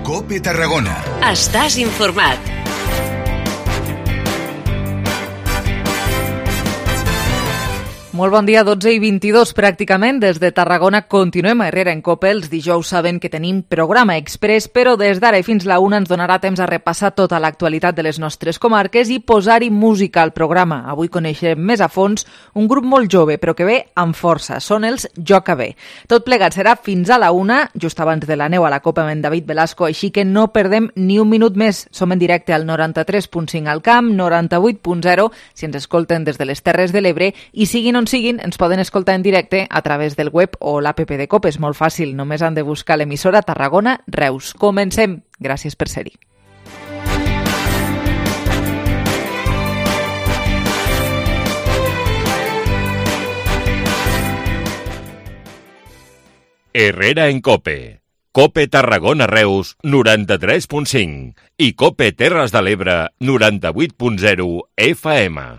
COPE Tarragona. Estàs informat. Molt bon dia, 12:22 pràcticament. Des de Tarragona continuem a Herrera en COPE. Els dijous saben que tenim programa express, però des d'ara i fins la 1 ens donarà temps a repassar tota l'actualitat de les nostres comarques i posar-hi música al programa. Avui coneixem més a fons un grup molt jove, però que ve amb força. Són els Joca Bé. Tot plegat serà fins a la 1, just abans de la neu a la Copa amb en David Velasco, així que no perdem ni un minut més. Som en directe al 93.5 al Camp, 98.0 si ens escolten des de les Terres de l'Ebre i siguin on siguin, ens poden escoltar en directe a través del web o l'app de COPE. És molt fàcil, només han de buscar l'emissora Tarragona Reus. Comencem. Gràcies per ser-hi. Herrera en COPE. COPE Tarragona Reus 93.5 i COPE Terres de l'Ebre 98.0 FM.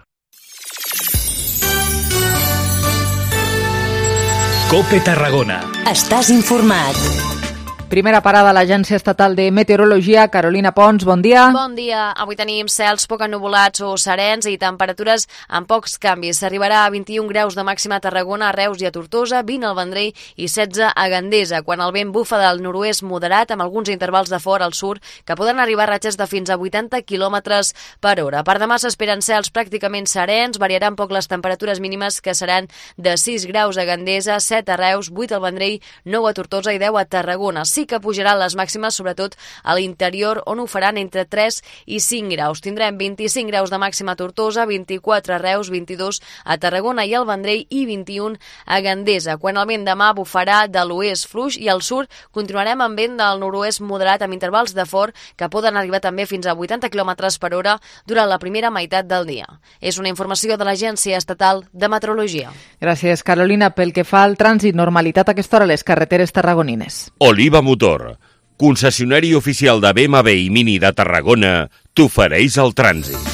COPE Tarragona. Estàs informat. Primera parada a l'Agència Estatal de Meteorologia. Carolina Pons, bon dia. Bon dia. Avui tenim cels poc ennuvolats o serens i temperatures amb pocs canvis. S'arribarà a 21 graus de màxima a Tarragona, a Reus i a Tortosa, 20 al Vendrell i 16 a Gandesa, quan el vent bufa del nord-oest moderat amb alguns intervals de fort al sud que poden arribar a ratxes de fins a 80 km per hora. Per demà s'esperen cels pràcticament serens, variaran poc les temperatures mínimes que seran de 6 graus a Gandesa, 7 a Reus, 8 al Vendrell, 9 a Tortosa i 10 a Tarragona. Sí que pujaran les màximes, sobretot a l'interior, on ho faran entre 3 i 5 graus. Tindrem 25 graus de màxima a Tortosa, 24 a Reus, 22 a Tarragona i al Vendrell i 21 a Gandesa. Quan el vent demà bufarà de l'oest fluix i al sud continuarem amb vent del nord-oest moderat amb intervals de fort que poden arribar també fins a 80 km per hora durant la primera meitat del dia. És una informació de l'Agència Estatal de Meteorologia. Gràcies, Carolina. Pel que fa al trànsit, normalitat a aquesta hora a les carreteres tarragonines. Oliva Motor, concessionari oficial de BMW i Mini de Tarragona, t'ofereix el trànsit.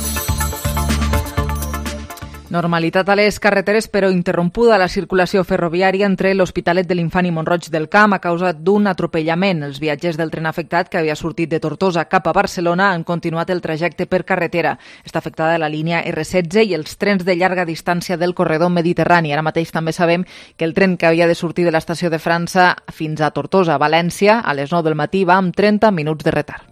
Normalitat a les carreteres, però interrompuda la circulació ferroviària entre l'Hospitalet de l'Infant i Mont-roig del Camp a causa d'un atropellament. Els viatgers del tren afectat, que havia sortit de Tortosa cap a Barcelona, han continuat el trajecte per carretera. Està afectada la línia R16 i els trens de llarga distància del corredor mediterrani. Ara mateix també sabem que el tren que havia de sortir de l'estació de França fins a Tortosa, València, a les 9 del matí, va amb 30 minuts de retard.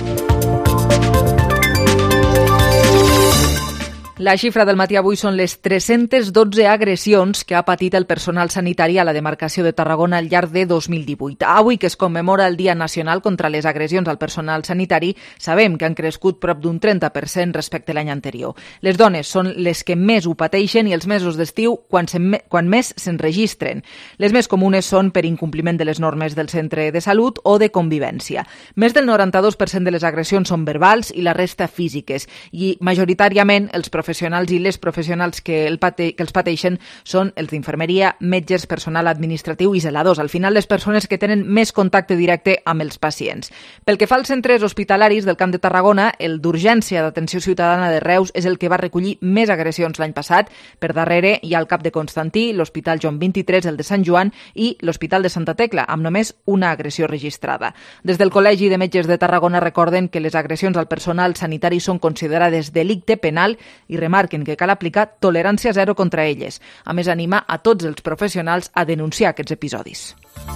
La xifra del matí avui són les 312 agressions que ha patit el personal sanitari a la demarcació de Tarragona al llarg de 2018. Avui, que es commemora el Dia Nacional contra les Agressions al Personal Sanitari, sabem que han crescut prop d'un 30% respecte a l'any anterior. Les dones són les que més ho pateixen i els mesos d'estiu quan més se'n registren. Les més comunes són per incompliment de les normes del centre de salut o de convivència. Més del 92% de les agressions són verbals i la resta físiques, i majoritàriament els professionals i les professionals que els pateixen són els d'infermeria, metges, personal administratiu i zeladors. Al final, les persones que tenen més contacte directe amb els pacients. Pel que fa als centres hospitalaris del Camp de Tarragona, el d'Urgència d'Atenció Ciutadana de Reus és el que va recollir més agressions l'any passat. Per darrere hi ha el CAP de Constantí, l'Hospital Joan 23, el de Sant Joan i l'Hospital de Santa Tecla, amb només una agressió registrada. Des del Col·legi de Metges de Tarragona recorden que les agressions al personal sanitari són considerades delicte penal i remarquen que cal aplicar tolerància zero contra elles. A més, anima a tots els professionals a denunciar aquests episodis.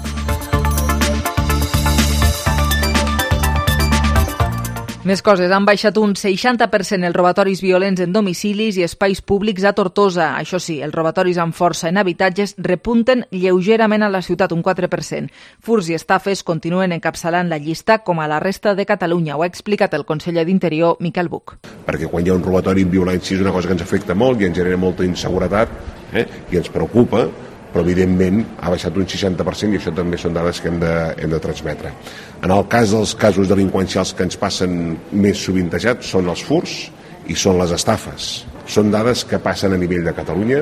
Més coses. Han baixat un 60% els robatoris violents en domicilis i espais públics a Tortosa. Això sí, els robatoris amb força en habitatges repunten lleugerament a la ciutat, un 4%. Furts i estafes continuen encapçalant la llista com a la resta de Catalunya. Ho ha explicat el conseller d'Interior, Miquel Buch. Perquè quan hi ha un robatori amb violència és una cosa que ens afecta molt i ens genera molta inseguretat i ens preocupa, però evidentment ha baixat un 60% i això també són dades que hem de transmetre. En el cas dels casos delinqüencials que ens passen més sovintejats són els furts i són les estafes. Són dades que passen a nivell de Catalunya.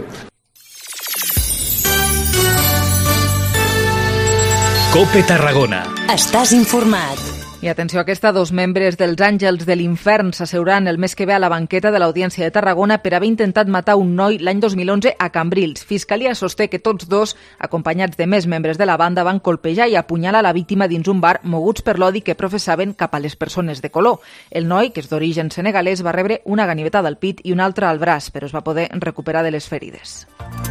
COPE Tarragona. Estàs informat. I atenció a aquesta, 2 membres dels Àngels de l'Infern s'asseuran el mes que ve a la banqueta de l'Audiència de Tarragona per haver intentat matar un noi l'any 2011 a Cambrils. Fiscalia sosté que tots dos, acompanyats de més membres de la banda, van colpejar i apunyalar la víctima dins un bar, moguts per l'odi que professaven cap a les persones de color. El noi, que és d'origen senegalès, va rebre una ganivetada al pit i una altra al braç, però es va poder recuperar de les ferides.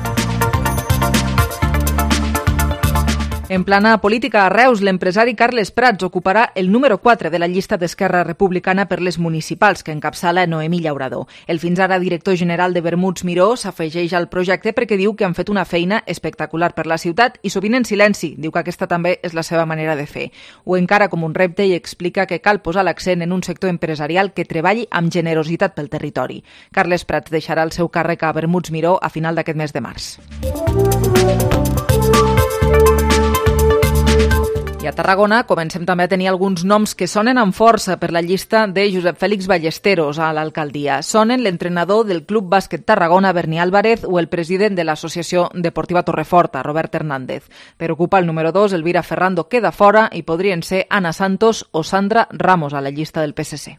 En plana política, a Reus, l'empresari Carles Prats ocuparà el número 4 de la llista d'Esquerra Republicana per les municipals que encapçala Noemí Llaurador. El fins ara director general de Vermuts Miró s'afegeix al projecte perquè diu que han fet una feina espectacular per la ciutat i sovint en silenci. Diu que aquesta també és la seva manera de fer. Ho encara com un repte i explica que cal posar l'accent en un sector empresarial que treballi amb generositat pel territori. Carles Prats deixarà el seu càrrec a Vermuts Miró a final d'aquest mes de març. I a Tarragona comencem també a tenir alguns noms que sonen amb força per la llista de Josep Fèlix Ballesteros a l'alcaldia. Sonen l'entrenador del Club Bàsquet Tarragona, Berni Álvarez, o el president de l'Associació Deportiva Torreforta, Robert Hernández. Per ocupar el número 2, Elvira Ferrando queda fora i podrien ser Ana Santos o Sandra Ramos a la llista del PSC.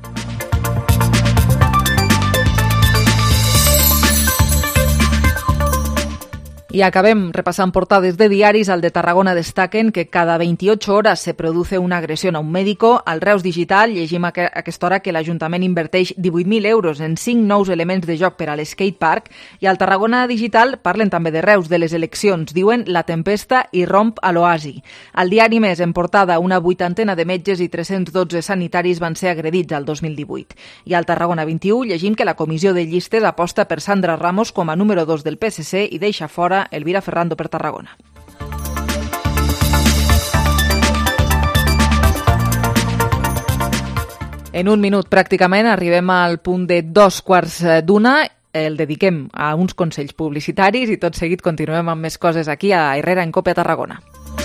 Y acabem repassant portades de diaris. Al de Tarragona destaquen que cada 28 horas se produce una agresión a un médico. Al Reus Digital llegim a aquesta hora que l'Ajuntament inverteix 18.000 euros en 5 nous elements de joc per a l'skatepark. I al Tarragona Digital parlen també de Reus, de les eleccions. Diuen la tempesta i romp a l'oasi. Al diari Més, en portada, una 80 de metges i 312 sanitaris van ser agredits al 2018. I al Tarragona 21 llegim que la comissió de llistes aposta per Sandra Ramos com a número 2 del PSC i deixa fora Elvira Ferrando per Tarragona. En un minut pràcticament arribem al punt de 2:15. El dediquem a uns consells publicitaris i tot seguit continuem amb més coses aquí a Herrera en Cope a Tarragona.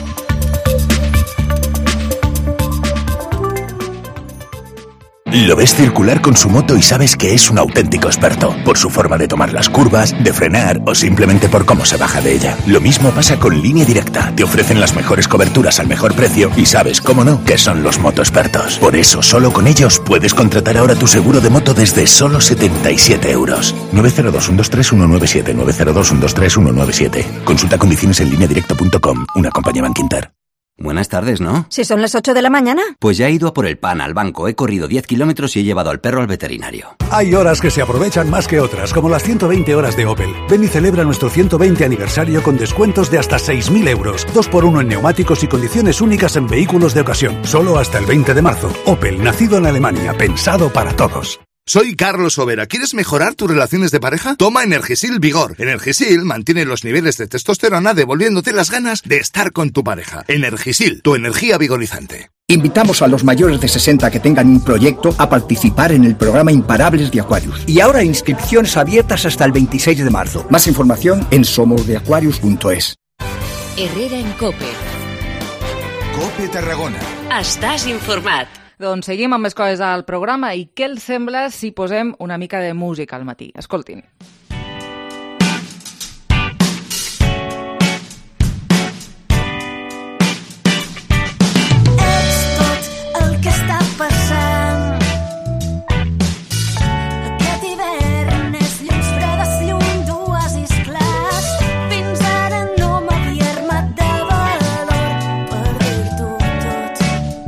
Lo ves circular con su moto y sabes que es un auténtico experto, por su forma de tomar las curvas, de frenar o simplemente por cómo se baja de ella. Lo mismo pasa con Línea Directa. Te ofrecen las mejores coberturas al mejor precio y sabes, cómo no, que son los motoexpertos. Por eso, solo con ellos puedes contratar ahora tu seguro de moto desde solo 77 euros. 902-123-197, 902-123-197. Consulta condiciones en lineadirecta.com, una compañía Bankinter. Buenas tardes, ¿no? Si son las 8 de la mañana. Pues ya he ido a por el pan al banco, he corrido 10 kilómetros y he llevado al perro al veterinario. Hay horas que se aprovechan más que otras, como las 120 horas de Opel. Ven y celebra nuestro 120 aniversario con descuentos de hasta 6.000 euros. 2x1 en neumáticos y condiciones únicas en vehículos de ocasión. Solo hasta el 20 de marzo. Opel, nacido en Alemania, pensado para todos. Soy Carlos Overa. ¿Quieres mejorar tus relaciones de pareja? Toma Energisil Vigor. Energisil mantiene los niveles de testosterona devolviéndote las ganas de estar con tu pareja. Energisil, tu energía vigorizante. Invitamos a los mayores de 60 que tengan un proyecto a participar en el programa Imparables de Aquarius. Y ahora inscripciones abiertas hasta el 26 de marzo. Más información en somosdeaquarius.es. Herrera en Cope. Cope Tarragona. Estàs informat. Doncs seguim amb més coses al programa i què els sembla si posem una mica de música al matí? Escoltin. Ets tot el que està passant. Aquest hivern és llums fredes, llum d'oasis clars. Fins ara no m'havia armat de valor per dir-t'ho tot.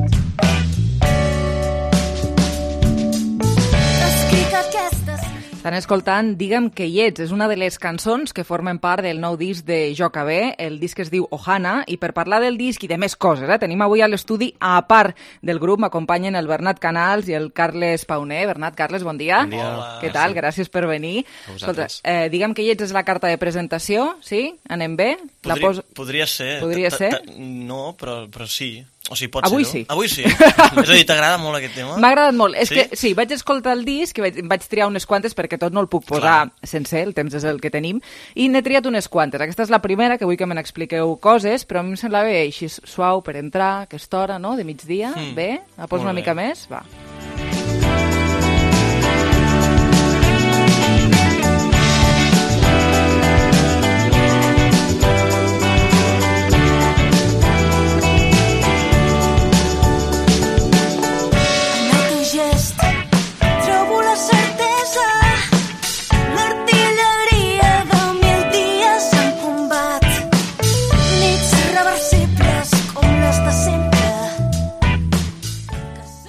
Estan escoltant Digue'm que hi ets. És una de les cançons que formen part del nou disc de Jo Cabé. El disc es diu Ohana i per parlar del disc i de més coses, tenim avui a l'estudi, a part del grup, m'acompanyen el Bernat Canals i el Carles Pauner. Bernat, Carles, bon dia. Bon dia. Hola. Què tal? Gràcies per venir. Escolta, Digue'm que hi ets és la carta de presentació, sí? Anem bé? Podria ser. Podria ser? No, però sí. O sigui, pot Avui ser, sí. no? Avui sí. És a dir, t'agrada molt aquest tema? M'ha agradat molt. És sí? que sí, vaig escoltar el disc i vaig triar unes quantes perquè tot no el puc posar sencer, el temps és el que tenim, i n'he triat unes quantes. Aquesta és la primera, que vull que me n'expliqueu coses, però a mi em sembla bé així suau per entrar, aquesta hora, no?, de migdia. Bé? La poso una mica més? Va.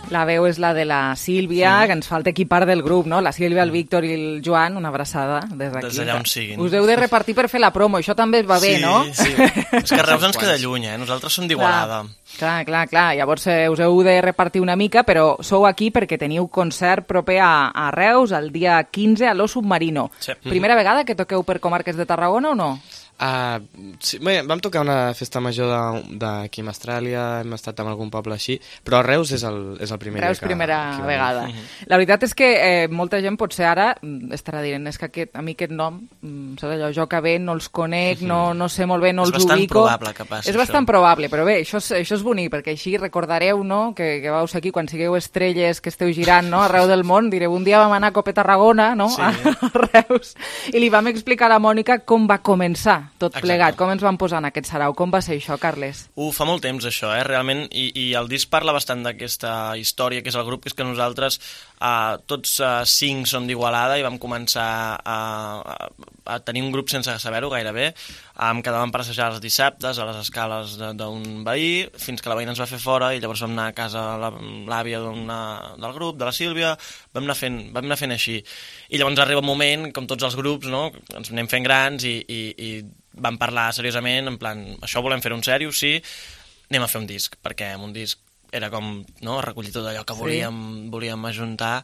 La veu és la de la Sílvia, que ens falta aquí part del grup, no? La Sílvia, el Víctor i el Joan, una abraçada des d'aquí. Des d'allà on siguin. Us heu de repartir per fer la promo, això també va bé, no? Sí, és que Reus ens queda lluny, nosaltres som d'Igualada. Clar. Llavors us heu de repartir una mica, però sou aquí perquè teniu concert proper a Reus el dia 15 a l'O Submarino. Sí. Primera vegada que toqueu per comarques de Tarragona o no? Sí, bé, vam tocar una festa major d'aquí a Austràlia, hem estat en algun poble així, però Reus és el primer dia Reus primera vegada. La veritat és que molta gent potser ara estarà dient, és que a mi aquest nom, saps allò, jo que bé, no els conec, no sé molt bé, no els ubico. És bastant probable que passi això. És bastant probable, però bé, això és bonic, perquè així recordareu, no?, que vau ser aquí quan sigueu estrelles, que esteu girant, no?, arreu del món, direu, un dia vam anar a Cope Tarragona, no?, a Reus, i li vam explicar a la Mònica com va començar tot plegat, com ens vam posar en aquest sarau. Com va ser això, Carles? Fa molt temps, això, realment, i el disc parla bastant d'aquesta història, que és el grup, que és que nosaltres tots 5 som d'Igualada i vam començar a tenir un grup sense saber-ho gairebé. Quedàvem per assajar els dissabtes a les escales d'un veí, fins que la veïna ens va fer fora i llavors vam anar a casa l'àvia del grup, de la Sílvia, vam anar fent així. I llavors arriba un moment, com tots els grups, no?, ens anem fent grans i vam parlar seriosament, en plan, això volem fer un sèrio, sí, anem a fer un disc, perquè amb un disc era com, no?, recollir tot allò que volíem ajuntar,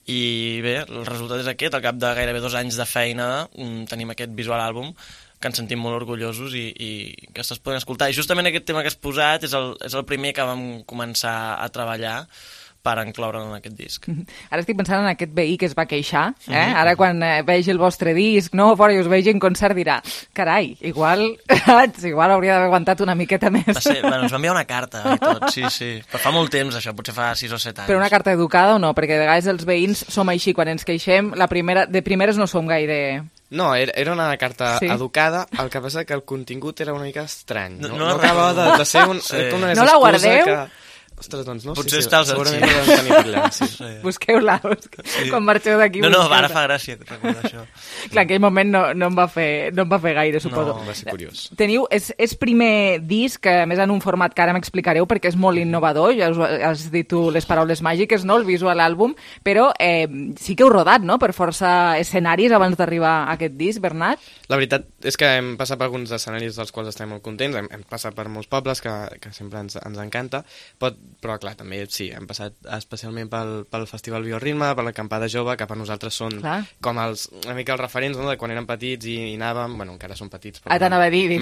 i bé, el resultat és aquest. Al cap de gairebé 2 anys de feina tenim aquest visual àlbum que ens sentim molt orgullosos i que estàs podent escoltar. I justament aquest tema que has posat és el primer que vam començar a treballar per incloure'l en aquest disc. Ara estic pensant en aquest veí que es va queixar, Ara quan vegi el vostre disc, no, fora i us vegi en concert dirà, carai, igual hauria d'haver aguantat una miqueta més. Ens va enviar una carta i tot, sí. Però fa molt temps això, potser fa 6 o 7 anys. Però una carta educada o no? Perquè de vegades els veïns som així, quan ens queixem, de primeres no som gaire... No, era una carta educada, el que passa que el contingut era una mica estrany. No acabava de ser una no la guardeu? Ostres, doncs no. Potser està als segurament no vam tenir allà. Busqueu-la, quan marxeu d'aquí. No, ara fa gràcia recordar això. Clar, en aquell moment no em va fer gaire, suposo. No, va ser curiós. Teniu, és primer disc, a més en un format que ara m'explicareu perquè és molt innovador, ja has dit tu les paraules màgiques, no?, el visual àlbum, però sí que heu rodat, no?, per força escenaris abans d'arribar a aquest disc, Bernat? La veritat és que hem passat per alguns escenaris dels quals estem molt contents, hem passat per molts pobles que sempre ens encanta, però clar, també sí, hem passat especialment pel Festival Bioritme, per l'acampada jove, que per nosaltres són com una mica els referents, no?, de quan érem petits i anàvem, bueno, encara som petits, però t'anava a dir,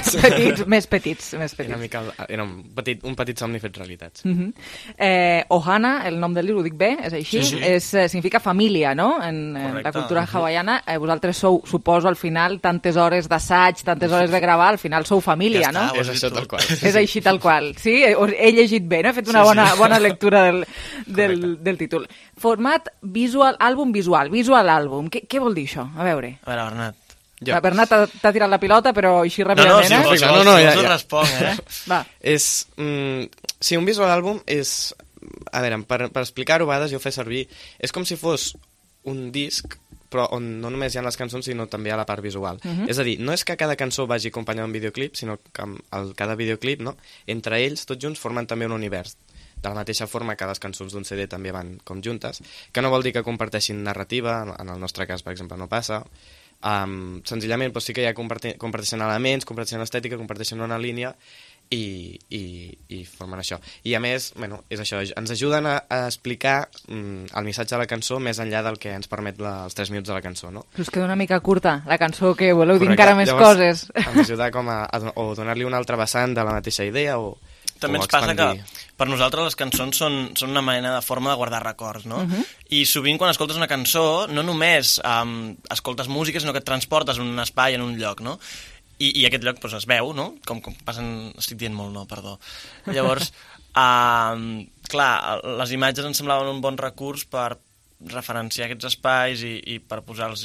més petits. Era un petit somni fet realitats. Ohana, el nom del llibre, ho dic bé? És així? Sí. Significa família, no?, en la cultura hawaiana. Vosaltres sou, suposo, al final, tantes hores d'assaig, tantes hores de gravar, al final sou família, no? És això tal qual. És així tal qual. Sí? He llegit bé, no? He fet una bona lectura del títol. Format àlbum visual àlbum. Què vol dir això? A veure, Bernat. Bernat t'ha tirat la pilota, però així ràpidament, ja responc, Va. Sí, un visual àlbum és... A veure, per explicar-ho, a vegades jo ho faig servir... És com si fos un disc, però on no només hi ha les cançons, sinó també a la part visual. És a dir, no és que cada cançó vagi acompanyada d'un videoclip, sinó que cada videoclip, no?, entre ells, tots junts, formen també un univers. De la mateixa forma que les cançons d'un CD també van com juntes, que no vol dir que comparteixin narrativa, en el nostre cas, per exemple, no passa. Senzillament sí que ja comparteixen elements, comparteixen estètica, comparteixen una línia i formen això. I a més, és això, ens ajuden a explicar el missatge de la cançó més enllà del que ens permet els 3 minuts de la cançó, no? Us queda una mica curta la cançó, que voleu dir encara més coses. Ens ajuda o donar-li una altra vessant de la mateixa idea o també ens passa que per nosaltres les cançons són una mena de forma de guardar records, no? I sovint quan escoltes una cançó no només escoltes música, sinó que et transportes en un espai, en un lloc, no? I aquest lloc es veu, no? Com passen... Estic dient molt, no, perdó. Llavors, clar, les imatges ens semblaven un bon recurs per referenciar aquests espais i per posar-los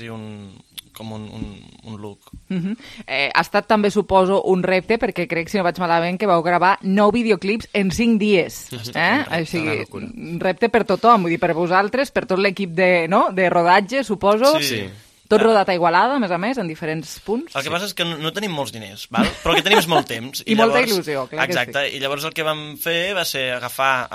un look. Ha estat també, suposo, un repte, perquè crec, si no vaig malament, que vau gravar 9 videoclips en 5 dies. O sigui, un repte per tothom, vull dir, per vosaltres, per tot l'equip de rodatge, suposo. Sí. Tot rodat a Igualada, a més, en diferents punts. El que passa és que no tenim molts diners, val? Però el que tenim és molt temps. I molta il·lusió, clar que sí. Exacte, i llavors el que vam fer va ser agafar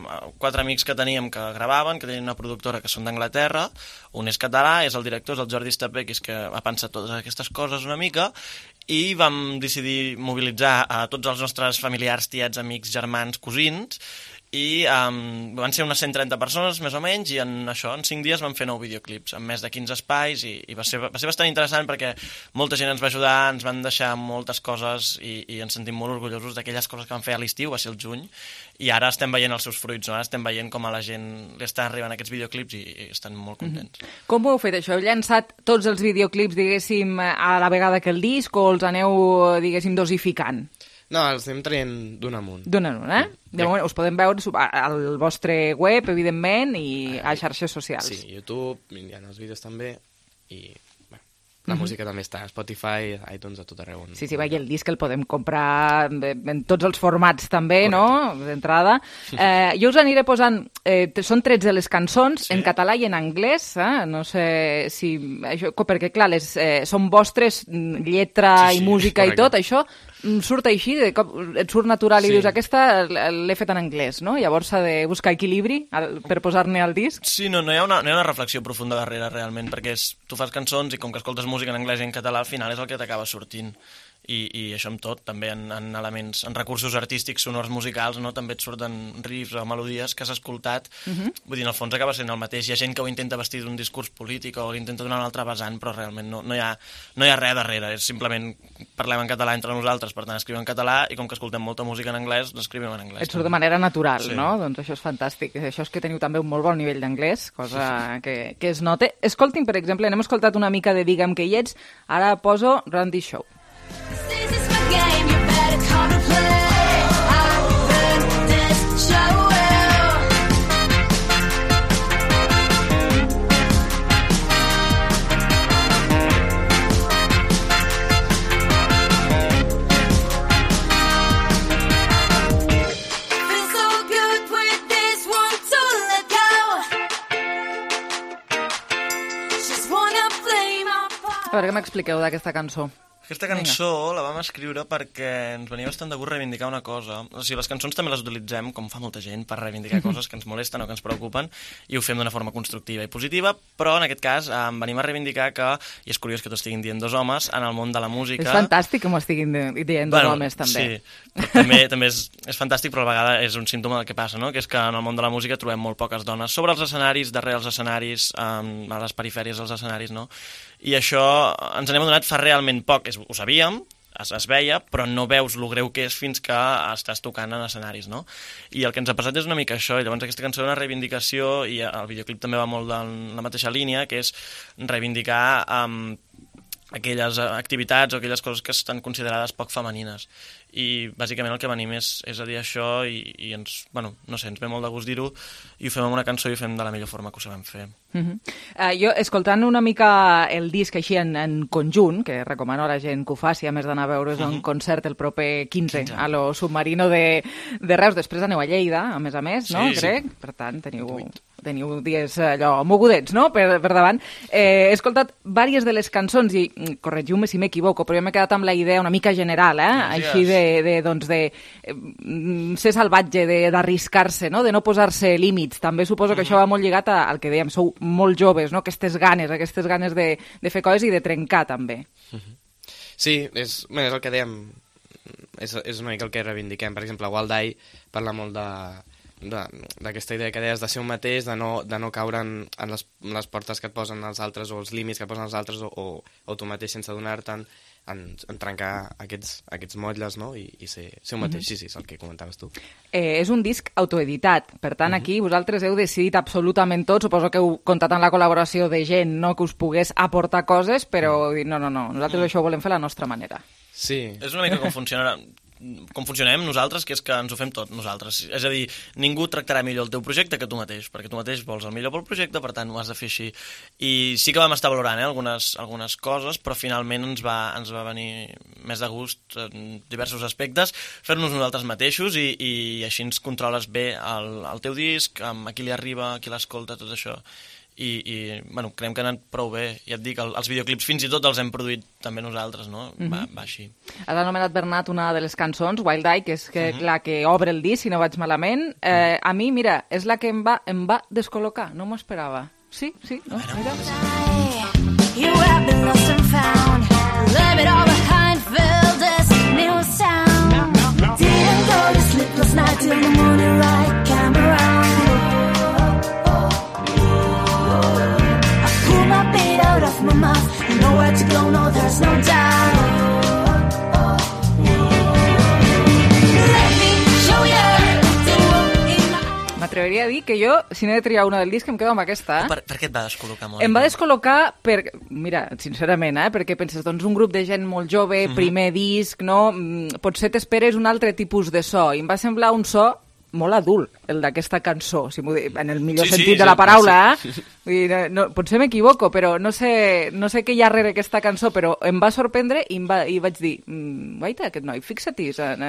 4 amics que teníem que gravaven, que tenien una productora que són d'Anglaterra, un és català, és el director, és el Jordi Estapé, que és que ha pensat totes aquestes coses una mica, i vam decidir mobilitzar a tots els nostres familiars, tiets, amics, germans, cosins, i van ser unes 130 persones més o menys, i en 5 dies vam fer 9 videoclips amb més de 15 espais, i va ser bastant interessant perquè molta gent ens va ajudar, ens van deixar moltes coses i ens sentim molt orgullosos d'aquelles coses que vam fer a l'estiu, va ser el juny, i ara estem veient els seus fruits, no? Ara estem veient com a la gent li estan arribant aquests videoclips i estan molt contents. Com ho heu fet, això? Heu llançat tots els videoclips, diguéssim, a la vegada que el disc, o els aneu, diguéssim, dosificant? No, els anem traient d'un amunt. D'un amunt, eh? De moment us podem veure al vostre web, evidentment, i a xarxes socials. Sí, YouTube, hi ha els vídeos també, i la música també està a Spotify, iTunes, a tot arreu. Sí, i el disc el podem comprar en tots els formats també, no?, d'entrada. Jo us aniré posant... Són 13 les cançons, en català i en anglès, no sé si... Perquè, clar, són vostres, lletra i música i tot, això surt així, de cop et surt natural i dius, aquesta l'he fet en anglès, no? Llavors s'ha de buscar equilibri per posar-ne al disc. Sí, no hi ha una reflexió profunda darrere, realment, perquè tu fas cançons i com que escoltes música en anglès i en català, al final és el que t'acaba sortint. I això amb tot, també en elements, en recursos artístics, sonors, musicals, no? També et surten riffs o melodies que has escoltat. Vull dir, en el fons acaba sent el mateix. Hi ha gent que ho intenta vestir d'un discurs polític o l'intenta donar un altre vessant, però realment no hi ha res darrere. És simplement parlem en català entre nosaltres, per tant escrivim en català, i com que escoltem molta música en anglès, l'escrivim en anglès. Et surt de manera natural, no? Doncs això és fantàstic. Això és que teniu també un molt bon nivell d'anglès, cosa que es nota. Escoltin, per exemple, hem escoltat una mica de Digue'm que hi ets, ara poso Run This Show. A veure, què m'expliqueu d'aquesta cançó? Aquesta cançó la vam escriure perquè ens venia bastant de gust reivindicar una cosa. O sigui, les cançons també les utilitzem, com fa molta gent, per reivindicar coses que ens molesten o que ens preocupen, i ho fem d'una forma constructiva i positiva, però en aquest cas venim a reivindicar que, i és curiós que t'ho estiguin dient dos homes, en el món de la música... És fantàstic que m'ho estiguin dient dos homes, també. Sí, també és fantàstic, però a la vegada és un símptoma del que passa, no? Que és que en el món de la música trobem molt poques dones sobre els escenaris, darrere els escenaris, a les perifèries dels escenaris, no? I això ens n'hem adonat fa realment poc. Ho sabíem, es veia, però no veus lo greu que és fins que estàs tocant en escenaris, no? I el que ens ha passat és una mica això, i llavors aquesta cançó és una reivindicació, i el videoclip també va molt en la mateixa línia, que és reivindicar aquelles activitats o aquelles coses que estan considerades poc femenines. I bàsicament el que venim és a dir això, i ens, bueno, no sé, ens ve molt de gust dir-ho, i ho fem amb una cançó i ho fem de la millor forma que ho sabem fer. Jo, escoltant una mica el disc així en conjunt, que recomano a la gent que ho faci, a més d'anar a veure's un concert el proper 15 a lo Submarino de Reus, després aneu a Lleida, a més, no? Crec. Per tant, teniu dies allò mogudets, no?, per davant. He escoltat diverses de les cançons i, corregiu-me si m'equivoco, però jo m'he quedat amb la idea una mica general, així de ser salvatge, d'arriscar-se, no?, de no posar-se límits. També suposo que això va molt lligat al que dèiem, sou molt joves, no?, aquestes ganes de fer coses i de trencar, també. Sí, és el que dèiem, és una mica el que reivindiquem. Per exemple, Waldai parla molt d'aquesta idea que deies de ser un mateix, de no caure en les portes que et posen els altres o els límits que et posen els altres o tu mateix sense adonar-te'n, en trencar aquests motlles, no? I ser un mateix. Sí, és el que comentaves tu. És un disc autoeditat, per tant aquí vosaltres heu decidit absolutament tot, suposo que heu comptat amb la col·laboració de gent, no?, que us pogués aportar coses, però no, nosaltres això ho volem fer a la nostra manera. Sí. És una mica com funcionem nosaltres, que és que ens ho fem tot nosaltres. És a dir, ningú tractarà millor el teu projecte que tu mateix, perquè tu mateix vols el millor pel projecte, per tant ho has de fer així. I sí que vam estar valorant algunes coses, però finalment ens va venir més de gust en diversos aspectes fer-nos nosaltres mateixos i així ens controles bé el teu disc, a qui li arriba, a qui l'escolta, tot això. bueno, creiem que han anat prou bé. Ja et dic, els videoclips fins i tot els hem produït també nosaltres, no? Va així. Has anomenat, Bernat, una de les cançons, Wild Eye, que és la que obre el disc, si no vaig malament. A mi, mira, és la que em va descol·locar, no m'ho esperava. Sí, no? Mira. You have been lost and found. Leave it all behind, feel this new sound. Didn't go to sleep last night till the morning light came around. I pulled my beat out of my mouth. You know where to go, no, there's no doubt. Let me show you. M'atreveria a dir que jo, si n'he de triar una del disc, em quedo amb aquesta. Per què et va descol·locar molt? Em va descol·locar mira, sincerament, perquè penses, doncs un grup de gent molt jove, primer disc, no? Potser t'esperes un altre tipus de so, i em va semblar un so molt adult, el d'aquesta cançó, si en el millor sentit de la paraula, potser m'equivoco, però no sé què hi ha darrere aquesta cançó, però em va sorprendre i vaig dir, guaita, aquest noi, fixa-t'hi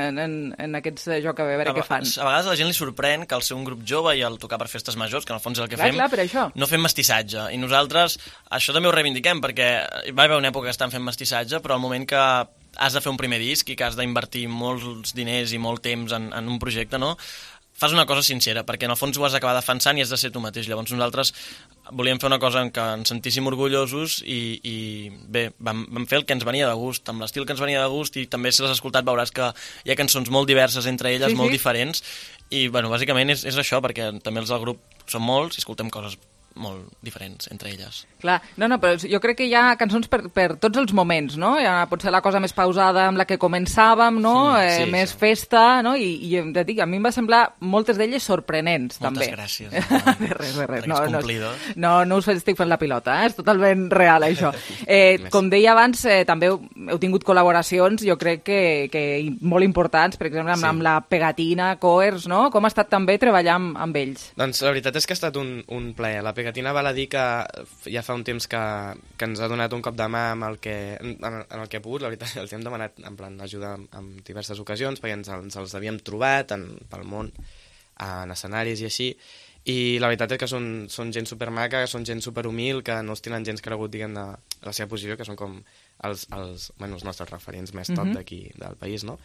en aquest joc, a veure què fan. A vegades a la gent li sorprèn que al ser un grup jove i al tocar per festes majors, que en el fons és el que fem, per això. No fem mestissatge, i nosaltres això també ho reivindiquem, perquè hi va haver una època que estan fent mestissatge, però al moment que has de fer un primer disc i que has d'invertir molts diners i molt temps en un projecte, no? Fas una cosa sincera, perquè en el fons ho has d'acabar defensant i has de ser tu mateix. Llavors nosaltres volíem fer una cosa en què ens sentíssim orgullosos i bé, vam fer el que ens venia de gust, amb l'estil que ens venia de gust, i també si l'has escoltat veuràs que hi ha cançons molt diverses entre elles, molt diferents, i bueno, bàsicament és això, perquè també els del grup són molts i escoltem coses molt diferents entre elles. Clar, no, però jo crec que hi ha cançons per tots els moments, no? Hi ha potser la cosa més pausada amb la que començàvem, no? Més festa, no? I hem de dir que a mi em va semblar moltes d'elles sorprenents, també. Moltes gràcies. De res. No us estic fent la pilota, és totalment real, això. Com deia abans, també heu tingut col·laboracions, jo crec que molt importants, per exemple, amb la Pegatina, Coers, no? Com ha estat també treballar amb ells? Doncs la veritat és que ha estat un plaer. La Pegatina val a dir que ja fa un temps que ens ha donat un cop de mà en el que ha pogut. La veritat, els hem demanat en plan ajuda en diverses ocasions, perquè ens els havíem trobat pel món, en escenaris i així, i la veritat és que són gent supermaca, són gent superhumil, que no es tenen gens cregut, diguem, de la seva posició, que són com els nostres referents més top d'aquí, del país, no?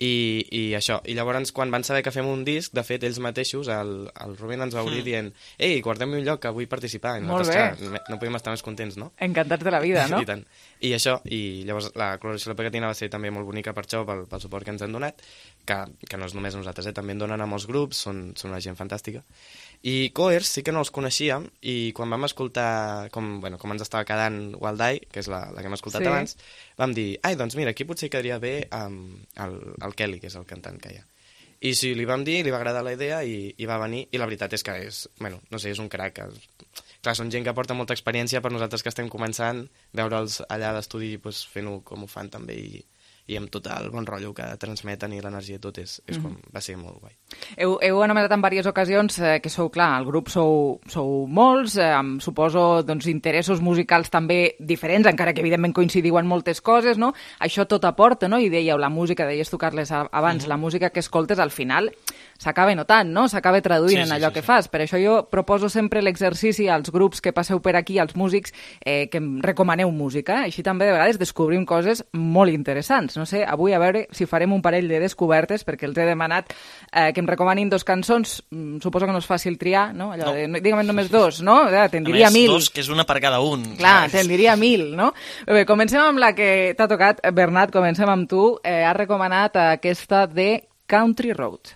I això, i llavors quan van saber que fem un disc, de fet ells mateixos, el Rubén ens va obrir dient ei, guardem-hi un lloc que vull participar, i nosaltres, clar, no podíem estar més contents, no? Encantats de la vida, no? I tant. I això, i llavors la col·laboració de la Pegatina va ser també molt bonica per això, pel suport que ens han donat, que no és només nosaltres, també en donen a molts grups, són una gent fantàstica. I Coers sí que no els coneixíem, i quan vam escoltar com ens estava quedant Wild Eye, que és la que hem escoltat abans, vam dir, doncs mira, aquí potser quedaria bé el Kelly, que és el cantant que hi ha. I sí, li vam dir, li va agradar la idea i va venir, i la veritat és que és un crac. Clar, són gent que porta molta experiència, per nosaltres que estem començant, veure'ls allà a l'estudi fent-ho com ho fan també, i amb tot el bon rotllo que transmeten i l'energia i tot va ser molt guai. Heu anomenat en diverses ocasions que sou, clar, el grup sou molts, suposo interessos musicals també diferents, encara que evidentment coincidiu en moltes coses, no? Això tot aporta, no? I dèieu, la música, deies tocar-les abans, la música que escoltes al final s'acaba notant, no? S'acaba traduint en allò que fas. Per això jo proposo sempre l'exercici als grups que passeu per aquí, als músics, que em recomaneu música. Així també de vegades descobrim coses molt interessants. No sé, avui a veure si farem un parell de descobertes, perquè els he demanat que em recomanin 2 cançons. Suposo que no és fàcil triar, no? Allò de, dígame només 2, no? Te'n diria 1000. 2, que és una per cada un. Clar, te'n diria 1000, no? Bé, comencem amb la que t'ha tocat. Bernat, comencem amb tu. Has recomanat aquesta de Country Road.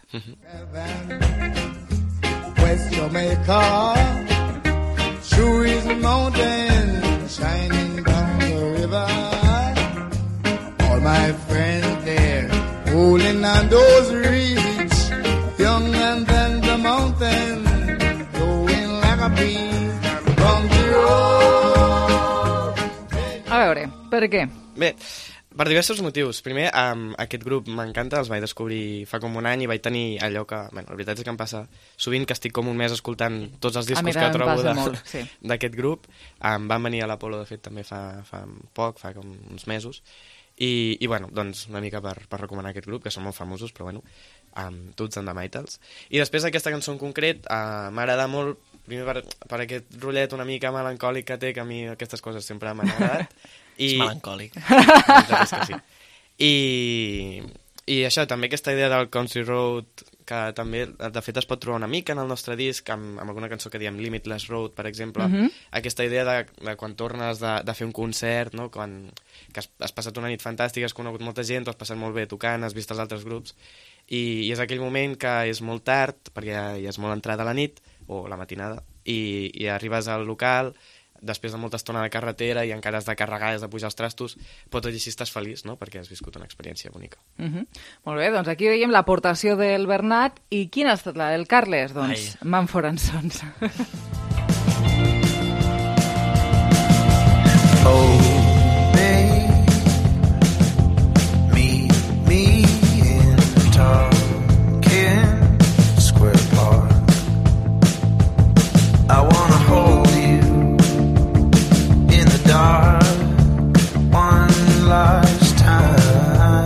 West Jamaica, sure is a mountain shining down the river. All my friends there, holding on those reeds, young and then the mountain, going like a bee, country road. A veure, per què? Bé, per diversos motius. Primer, aquest grup m'encanta, els vaig descobrir fa com un any i vaig tenir allò que... la veritat és que em passa sovint que estic com un mes escoltant tots els discos que trobo d'aquest grup. Van venir a l'Apolo, de fet, també fa poc, fa com uns mesos. I doncs una mica per recomanar aquest grup, que són molt famosos, però Toots and the Maytals. I després d'aquesta cançó en concret m'agrada molt primer per aquest rotllet una mica melancòlic que té, que a mi aquestes coses sempre m'han agradat. És melancòlic. Sí. I això, també aquesta idea del country road, que també, de fet, es pot trobar una mica en el nostre disc, amb alguna cançó que diem Limitless Road, per exemple. Aquesta idea de quan tornes de fer un concert, no? Que has passat una nit fantàstica, has conegut molta gent, t'ho has passat molt bé tocant, has vist els altres grups, i és aquell moment que és molt tard, perquè ja és molt entrada la nit, o la matinada, i arribes al local, després de molta estona de carretera i encara has de carregar, has de pujar els trastos, però tot i així estàs feliç, no?, perquè has viscut una experiència bonica. Molt bé, doncs aquí veiem l'aportació del Bernat, i quina ha estat la del Carles? Doncs Mumford & Sons. I wanna hold you in the dark one last time,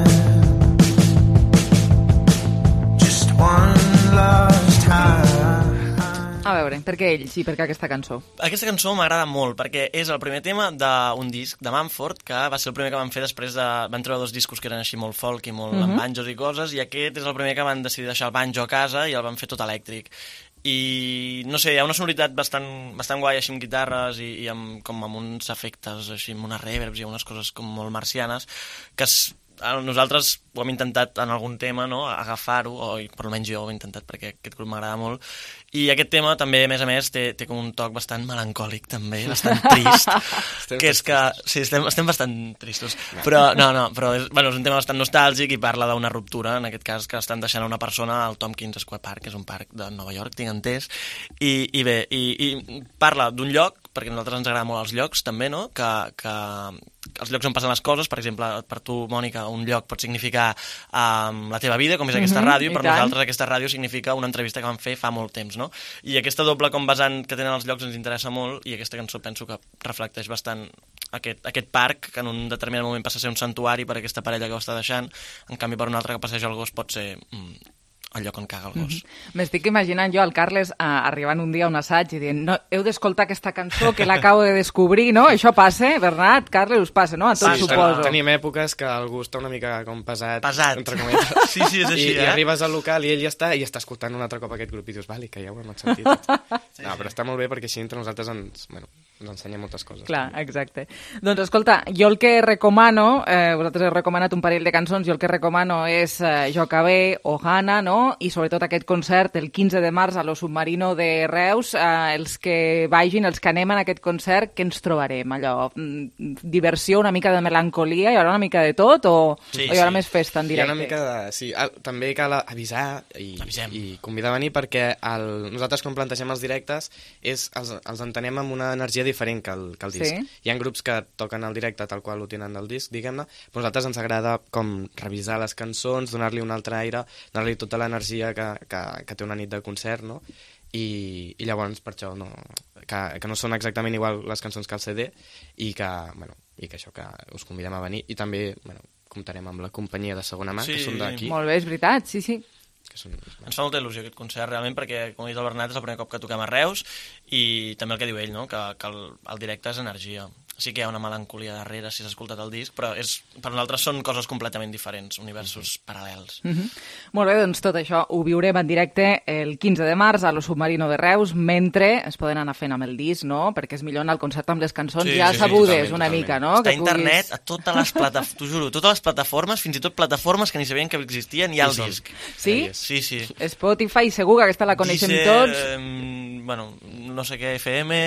just one last time. A veure, per què ells i per què aquesta cançó? Aquesta cançó m'agrada molt, perquè és el primer tema d'un disc de Mumford, que va ser el primer que van fer després de... Van treure 2 discos que eren així molt folk i molt amb banjos i coses, i aquest és el primer que van decidir deixar el banjo a casa i el van fer tot elèctric. I no sé, hi ha una sonoritat bastant guai així amb guitarres i com amb uns efectes així, amb unes reverbs i unes coses com molt marcianes, que nosaltres ho hem intentat en algun tema, no?, agafar-ho, o per almenys jo ho he intentat perquè aquest grup m'agrada molt, i aquest tema també, a més, té com un toc bastant melancòlic també, bastant trist, que és que... Sí, estem bastant tristos, però és un tema bastant nostàlgic i parla d'una ruptura, en aquest cas, que estan deixant una persona al Tompkins Square Park, que és un parc de Nova York, tinc entès, i bé, i parla d'un lloc, perquè a nosaltres ens agraden molt els llocs, també, no?, que els llocs on passen les coses, per exemple, per tu, Mònica, un lloc pot significar la teva vida, com és aquesta ràdio, per nosaltres aquesta ràdio significa una entrevista que vam fer fa molt temps, no? I aquesta doble com vessant que tenen els llocs ens interessa molt, i aquesta cançó penso que reflecteix bastant aquest parc, que en un determinat moment passa a ser un santuari per aquesta parella que ho està deixant, en canvi per un altre que passeja el gos pot ser el lloc on caga el gos. M'estic imaginant jo al Carles arribant un dia a un assaig i dient, no, heu d'escoltar aquesta cançó que l'acabo de descobrir, no? Això passa, Bernat? Carles, us passa, no? A tots suposo. Tenim èpoques que algú està una mica com pesat. Entre cometes. Sí, és així, I arribes al local i ell ja està escoltant un altre cop aquest grup i dius, vale, que ja ho hem sentit. No, però està molt bé perquè així entre nosaltres ens ensenya moltes coses. Clar, exacte. Doncs escolta, jo el que recomano, vosaltres heu recomanat un parell de cançons, jo el que recomano és Jo Cabé, Ohana, no? I sobretot aquest concert el 15 de març a lo Submarino de Reus. Els que vagin, els que anem en aquest concert, què ens trobarem? Allò, diversió, una mica de melancolia, hi haurà una mica de tot o hi haurà més festa en directe? Hi ha una mica de... Sí, també cal avisar i convidar a venir perquè nosaltres quan plantegem els directes els entenem amb una energia diferent que el disc. Hi ha grups que toquen el directe tal qual ho tenen del disc, diguem-ne, però a nosaltres ens agrada com revisar les cançons, donar-li un altre aire, donar-li tota l'energia que té una nit de concert, no? I llavors per això que no són exactament igual les cançons que el CD i que això, que us convidem a venir i també comptarem amb la companyia de segona mà, que són d'aquí. Molt bé, és veritat, sí. Ens fa molta il·lusió aquest concert, realment, perquè, com ha dit el Bernat, és el primer cop que toquem a Reus i també el que diu ell, no?, que el directe és energia. Sí que hi ha una melancolia darrere si s'ha escoltat el disc, però per nosaltres són coses completament diferents, universos paral·lels. Molt bé, doncs tot això ho viurem en directe el 15 de març a lo Submarino de Reus, mentre es poden anar fent amb el disc, no?, perquè és millor anar al concert amb les cançons ja sabudes una mica, no? Està a internet, a totes les plataformes, t'ho juro, totes les plataformes, fins i tot plataformes que ni sabien que existien, hi ha el disc. Sí? Sí. Spotify, segur que aquesta la coneixem tots. No sé què, FM...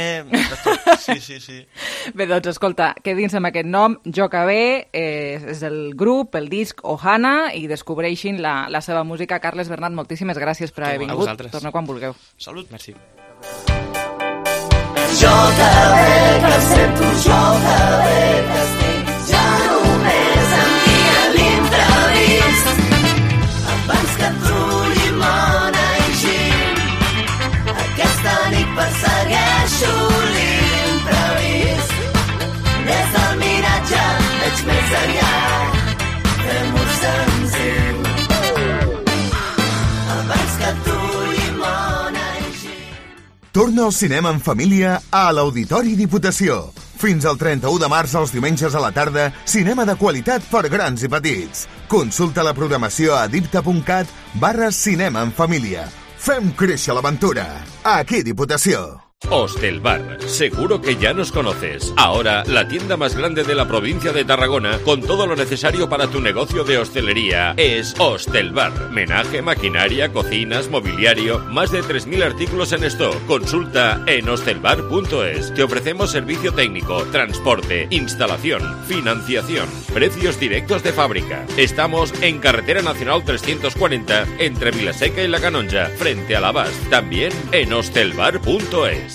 Sí. Bé, doncs escolta, quedin-se amb aquest nom, Jo Cabé, és el grup, el disc Ohana, i descobreixin la seva música. Carles, Bernat, moltíssimes gràcies per haver vingut. Torneu quan vulgueu. Salut. Merci. Jo Cabé, que sento, jo Cabé, que estic, ja només em guia l'imprevist. Abans que tu, llimona i gin, aquesta nit persegueixo l'imprevist. Des del miratge veig més enllà, fem-ho senzill. Abans que tu, llimona i gin. Torna al cinema en família a l'Auditori Diputació. Fins al 31 de març, els diumenges a la tarda, cinema de qualitat per grans i petits. Consulta la programació a dipta.cat/cinema en família. Fem créixer l'aventura. Aquí Diputació. Hostelbar, seguro que ya nos conoces. Ahora, la tienda más grande de la provincia de Tarragona, con todo lo necesario para tu negocio de hostelería, es Hostelbar. Menaje, maquinaria, cocinas, mobiliario, más de 3.000 artículos en stock. Consulta en hostelbar.es. Te ofrecemos servicio técnico, transporte, instalación, financiación, precios directos de fábrica. Estamos en Carretera Nacional 340, entre Vilaseca y La Canonja, frente a l'Abast. También en hostelbar.es.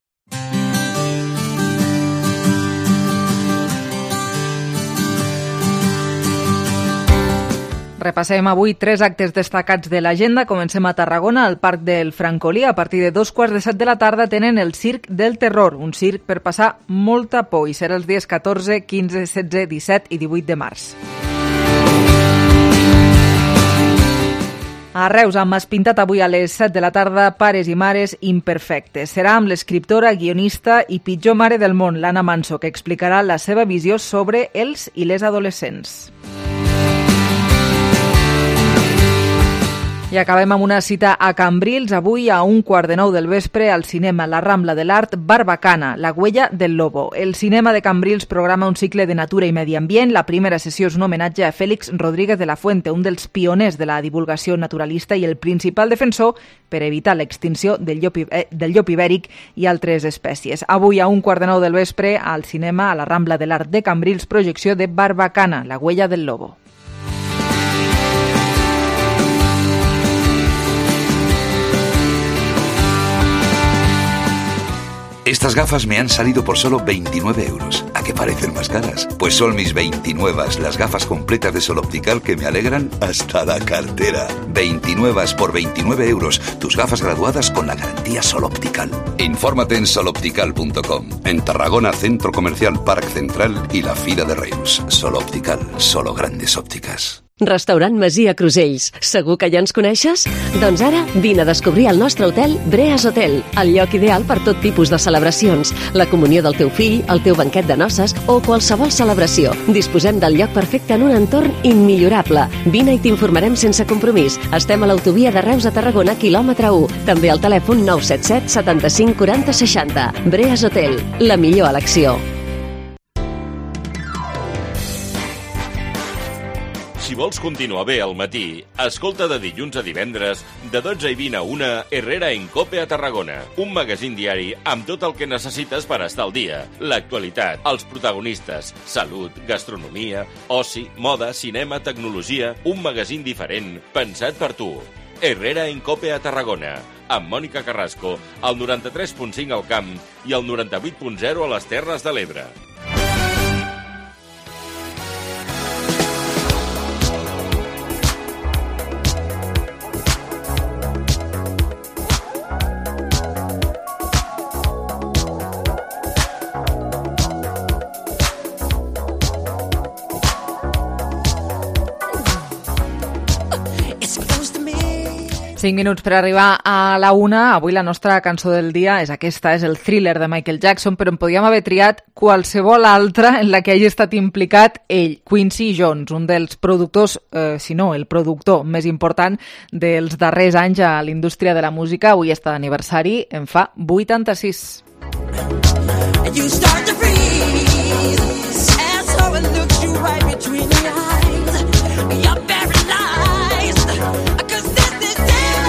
Repassem avui 3 actes destacats de l'agenda. Comencem a Tarragona, al Parc del Francolí. A partir de 2:15 de la tarda tenen el Circ del Terror, un circ per passar molta por, i serà els dies 14, 15, 16, 17 i 18 de març. A Reus han pintat avui a les 7 de la tarda Pares i mares imperfectes. Serà amb l'escriptora, guionista i pitjor mare del món, l'Anna Manso, que explicarà la seva visió sobre els i les adolescents. I acabem amb una cita a Cambrils, avui a 1:15 del vespre, al cinema La Rambla de l'Art, Barbacana, la huella del lobo. El cinema de Cambrils programa un cicle de natura i medi ambient. La primera sessió és un homenatge a Félix Rodríguez de la Fuente, un dels pioners de la divulgació naturalista i el principal defensor per evitar l'extinció del llop ibèric i altres espècies. Avui a 1:15 del vespre, al cinema a La Rambla de l'Art de Cambrils, projecció de Barbacana, la huella del lobo. Estas gafas me han salido por solo 29 euros. ¿A qué parecen más caras? Pues son mis 29, las gafas completas de Sol Optical que me alegran hasta la cartera. 29 por 29 euros. Tus gafas graduadas con la garantía Sol Optical. Infórmate en soloptical.com. En Tarragona, Centro Comercial Parc Central y la Fira de Reus. Sol Optical, solo grandes ópticas. Restaurant Masia Crusells. Segur que ja ens coneixes? Doncs ara vine a descobrir el nostre hotel Breas Hotel, el lloc ideal per tot tipus de celebracions, la comunió del teu fill, el teu banquet de noces o qualsevol celebració. Disposem del lloc perfecte en un entorn immillorable. Vine i t'informarem sense compromís. Estem a l'autovia de Reus a Tarragona, quilòmetre 1. També al telèfon 977 75 40 60. Breas Hotel, la millor elecció. Si vols continuar bé al matí, escolta de dilluns a divendres, de 12 i 20 a 1, Herrera en Cope a Tarragona. Un magazín diari amb tot el que necessites per estar al dia. L'actualitat, els protagonistes, salut, gastronomia, oci, moda, cinema, tecnologia... Un magazín diferent, pensat per tu. Herrera en Cope a Tarragona, amb Mònica Carrasco, al 93.5 al Camp i al 98.0 a les Terres de l'Ebre. Cinc minuts per arribar a la 1. Avui la nostra cançó del dia és aquesta, és el Thriller de Michael Jackson, però en podíem haver triat qualsevol altra en la que hagi estat implicat ell, Quincy Jones, un dels productors, si no, el productor més important dels darrers anys a l'indústria de la música. Avui està d'aniversari, en fa 86. You start to freeze, and so it looks you right between the eyes. You're paralyzed, 'cause this is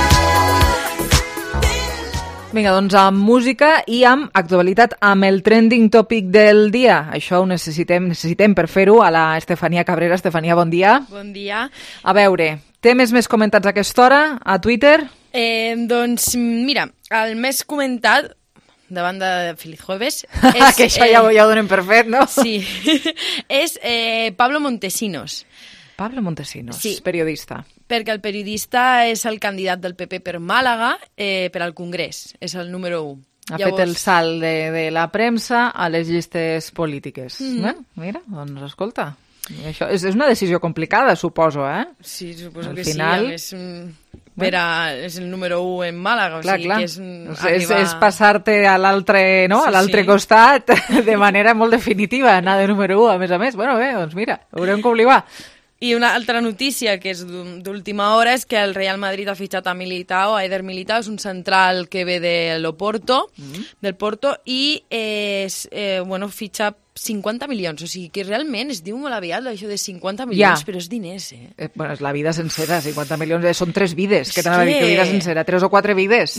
Vinga, doncs amb música i amb actualitat, amb el trending topic del dia. Això ho necessitem per fer-ho a la Estefania Cabrera. Estefania, bon dia. Bon dia. A veure, temes més comentats a aquesta hora a Twitter? Doncs mira, el més comentat de banda de Feliz Jueves és, que això ja ho donem per fet, no? Sí, és Pablo Montesinos. Pablo Montesinos, sí, periodista. Perquè el periodista és el candidat del PP per Màlaga per al Congrés, és el número 1. Fet el salt de la premsa a les llistes polítiques. Mira, doncs escolta, això és una decisió complicada, suposo, eh? Sí, suposo al que final, sí. és el número 1 en Màlaga, Clar, que és és passar-te a l'altre, no? A l'altre costat de manera molt definitiva, anar de número 1, a més. Bueno, bé, doncs mira, veurem com li va. I una altra notícia que és d'última hora és que el Real Madrid ha fitxat a Militao, a Eder Militao, és un central que ve del Porto, i fitxa 50 milions, o sigui que realment es diu molt aviat això de 50 milions, però és diners, Bueno, és la vida sencera, 50 milions, són 3 vides, que t'anava a dir que vida sencera, 3 o 4 vides.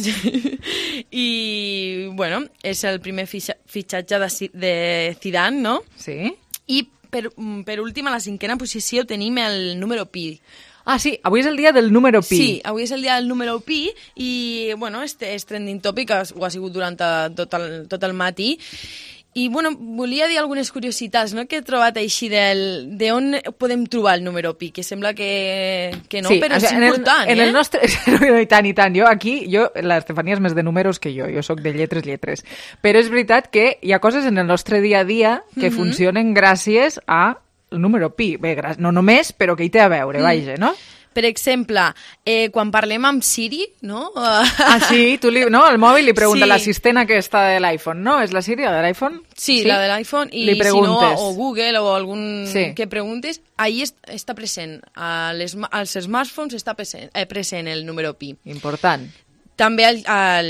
I, bueno, és el primer fitxatge de Zidane, no? Sí. I per últim, a la 5ª posició tenim el número pi. Ah, sí, avui és el dia del número pi. Sí, avui és el dia del número pi i, bueno, és trending topic, ho ha sigut durant tot el matí. I, bueno, volia dir algunes curiositats, no?, que he trobat així d'on podem trobar el número pi, que sembla que no, sí, però és important, en el nostre... I tant. L'Estefania és més de números que jo sóc de lletres. Però és veritat que hi ha coses en el nostre dia a dia que funcionen gràcies al número pi. Bé, no només, però que hi té a veure, vaja, no? Per exemple, quan parlem amb Siri, no? Sí, el mòbil li pregunta l'assistent aquesta de l'iPhone, no? És la Siri, la de l'iPhone? Sí, la de l'iPhone, i si no, o Google o algun que preguntes, ahí està present, als smartphones està present el número pi. Important. També el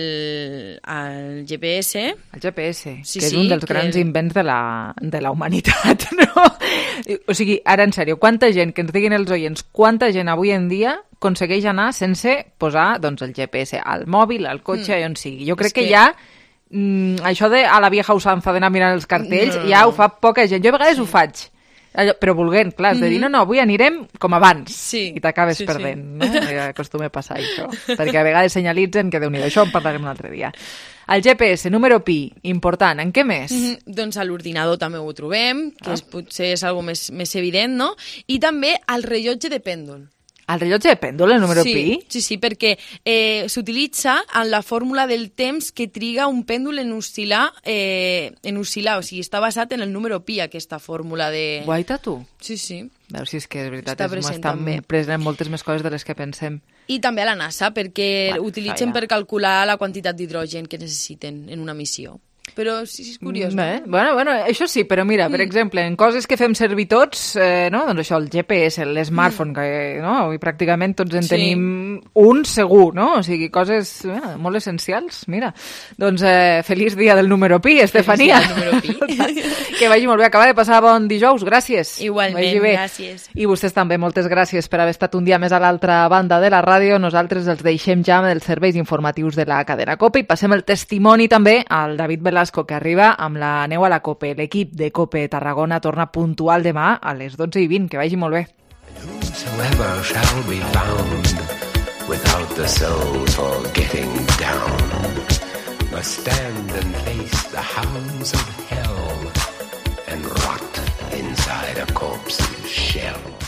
GPS. El GPS, que és un dels grans invents de la humanitat, no? O sigui, ara en sèrio, quanta gent, que ens diguin els oients, quanta gent avui en dia aconsegueix anar sense posar doncs, el GPS al mòbil, al cotxe, on sigui. Jo crec que ja això de a la vieja usanza d'anar mirant els cartells ja ho fa poca gent. Jo a vegades ho faig. Però volent, clar, de dir, no, avui anirem com abans, i t'acabes perdent, no? Acostuma a passar això, perquè a vegades senyalitzen que Déu-n'hi-do, això en parlarem un altre dia. El GPS, número pi, important, en què més? Doncs a l'ordinador també ho trobem, que potser és algo més evident, no? I també al rellotge de pèndol. El rellotge de pèndol, el número pi? Sí, perquè s'utilitza en la fórmula del temps que triga un pèndol en oscil·lar, o sigui, està basat en el número pi, aquesta fórmula de... Guaita, tu? Sí. Veus, si és que és veritat, estan present moltes més coses de les que pensem. I també a la NASA, perquè utilitzen per calcular la quantitat d'hidrogen que necessiten en una missió. Però sí, és curiós. Bueno, això sí, però mira, per exemple, en coses que fem servir tots, no? Doncs això, el GPS, l'smartphone, que avui pràcticament tots en tenim un segur, no? O sigui, coses molt essencials, mira. Doncs feliç dia del número pi, Estefania. Feliç dia del número pi. Que vagi molt bé, acaba de passar bon dijous, gràcies. Igualment, gràcies. I vostès també, moltes gràcies per haver estat un dia més a l'altra banda de la ràdio. Nosaltres els deixem ja amb els serveis informatius de la cadena COPE i passem el testimoni també al David Velasco, que arriba amb la neu a la COPE. L'equip de COPE Tarragona torna puntual demà a les 12:20. Que vagi molt bé. Whosoever shall be found without the soul for getting down must stand and face the hounds of hell and rot inside a corpse's shell.